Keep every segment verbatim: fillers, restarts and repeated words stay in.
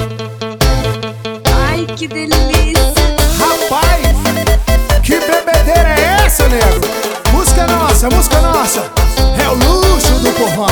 Ai, que delícia. Rapaz, que bebedeira é essa, nego? Música nossa, música nossa. É o luxo do povão.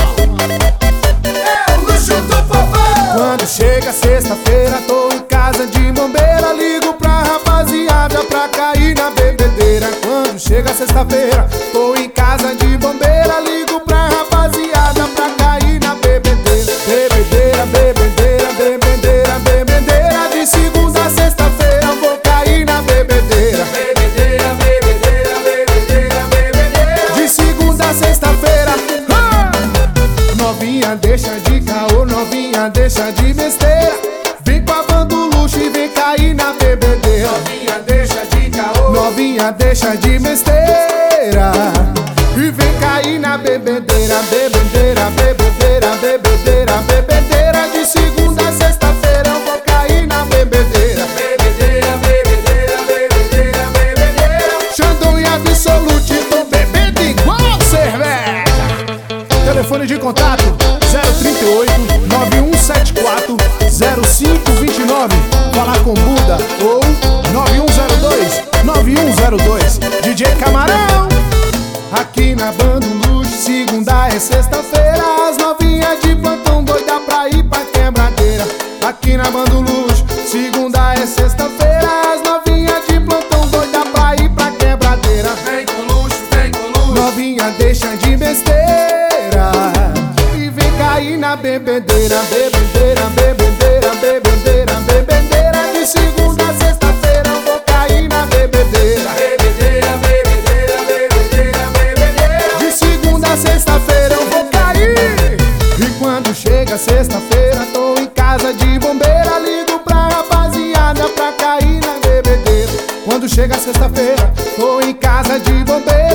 É o luxo do povão. Quando chega sexta-feira, tô em casa de bombeira. Ligo pra rapaziada pra cair na bebedeira. Quando chega sexta-feira, tô em casa de bombeira. Ligo pra rapaziada pra cair na bebedeira. Bebedeira, bebedeira, bebedeira, bebedeira. De segunda a sexta-feira vou cair na bebedeira. Bebedeira, bebedeira, bebedeira, bebedeira. De segunda a sexta-feira. Ah! Novinha deixa de caô, novinha deixa de besteira. Vem com a van do luxo e vem cair na bebedeira. Novinha deixa de caô, novinha deixa de besteira. E vem cair na bebedeira, bebedeira, bebedeira, bebedeira, bebedeira. De segunda a sexta-feira eu vou cair na bebedeira. Bebedeira, bebedeira, bebedeira, bebedeira. Xandão e Absolute, tô bebendo igual cerveja. Telefone de contato zero trinta e oito, nove um sete quatro, zero cinco dois nove. Falar com Buda ou nove um zero dois, nove um zero dois. D J Camarão. Aqui na Banda Luxo, segunda é sexta-feira. As novinhas de plantão doida pra ir pra quebradeira. Aqui na Banda Luxo, segunda é sexta-feira. As novinhas de plantão doida pra ir pra quebradeira. Vem com luxo, vem com luxo. Novinha deixa de besteira e vem cair na bebedeira. Bebedeira, bebedeira, bebedeira, bebedeira. De segunda a sexta-feira eu vou cair na bebedeira. Bebedeira, bebedeira, bebedeira, bebedeira. De segunda a sexta-feira eu vou cair. E quando chega sexta-feira tô em casa de bombeira. Ligo pra rapaziada pra cair na bebedeira. Quando chega sexta-feira tô em casa de bombeira.